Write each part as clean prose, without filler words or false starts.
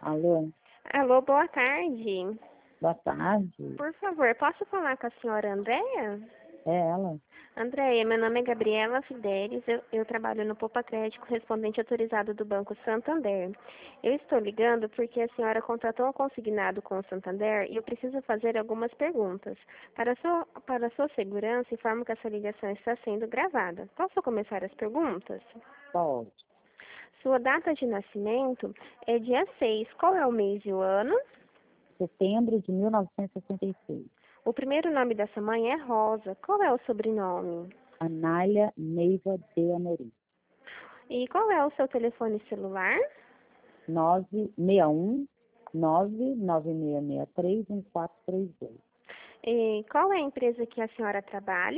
Alô, Alô, boa tarde. boa tarde. Por favor, posso falar com a senhora Andréia? É ela? Andréia, meu nome é Gabriela Fidelis, eu trabalho no Poupa Crédito, correspondente autorizado do Banco Santander. Eu estou ligando porque a senhora contratou um consignado com o Santander e eu preciso fazer algumas perguntas. Para sua segurança, informo que essa ligação está sendo gravada. Posso começar as perguntas? Pode. Sua data de nascimento é dia 6. Qual é o mês e o ano? Setembro de 1966. O primeiro nome dessa mãe é Rosa. Qual é o sobrenome? Anália Neiva de Amorim. E qual é o seu telefone celular? 961 99663 1432. E qual é a empresa que a senhora trabalha?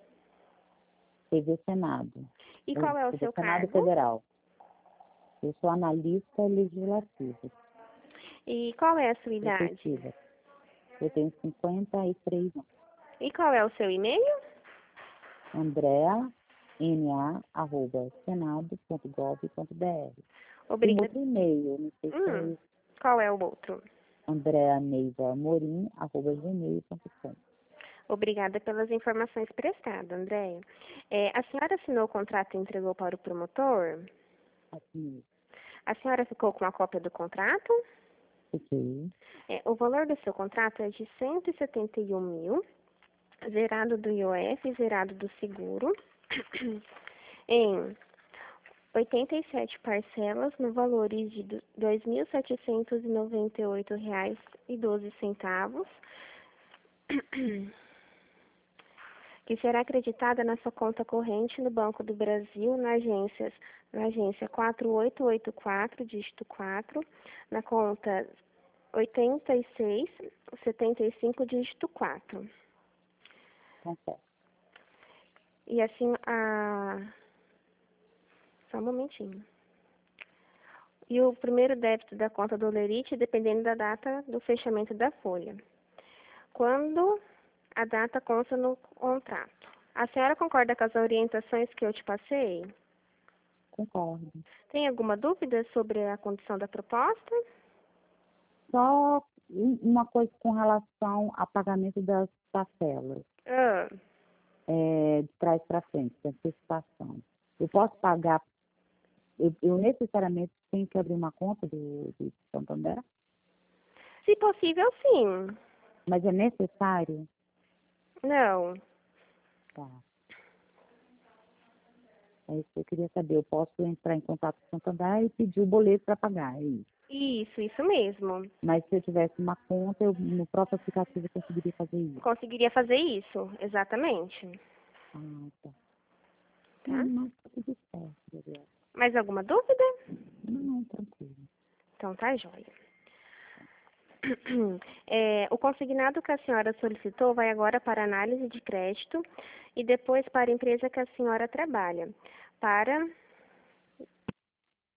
TV Senado. E qual é o TV seu Senado cargo? Federal. Eu sou analista legislativa. E qual é a sua idade? Efetiva. Eu tenho 53 anos. E qual é o seu e-mail? andrea.na@senado.gov.br. Tem Obrigada. outro e-mail, não sei se é esse. Qual é o outro? andreaneivamorim@gmail.com. Obrigada pelas informações prestadas, Andréia. A senhora assinou o contrato e entregou para o promotor? Aqui, A senhora ficou com a cópia do contrato? fiquei. O valor do seu contrato é de 171 mil, zerado do IOF, zerado do seguro, em 87 parcelas no valores de R$ 2.798,12, que será acreditada na sua conta corrente no Banco do Brasil, na agência 4884, dígito 4, na conta 8675, dígito 4. Tá certo. E assim, só um momentinho. E o primeiro débito da conta do Lerite, dependendo da data do fechamento da folha. Quando a data consta no contrato. A senhora concorda com as orientações que eu te passei? Concordo. Tem alguma dúvida sobre a condição da proposta? Só uma coisa com relação ao pagamento das parcelas, Ah, de trás para frente, de antecipação. Eu posso pagar, eu necessariamente tenho que abrir uma conta do Santander, se possível, sim. mas é necessário? Não. Tá. É isso que eu queria saber. Eu posso entrar em contato com o Santander e pedir o boleto para pagar, é isso. Isso mesmo. Mas se eu tivesse uma conta, eu, no próprio aplicativo eu conseguiria fazer isso. Conseguiria fazer isso, exatamente. Ah, tá. Tá? Mas tá tudo certo, Gabriela. Mais alguma dúvida? Não, tranquilo. Então tá jóia. O consignado que a senhora solicitou vai agora para análise de crédito e depois para a empresa que a senhora trabalha, para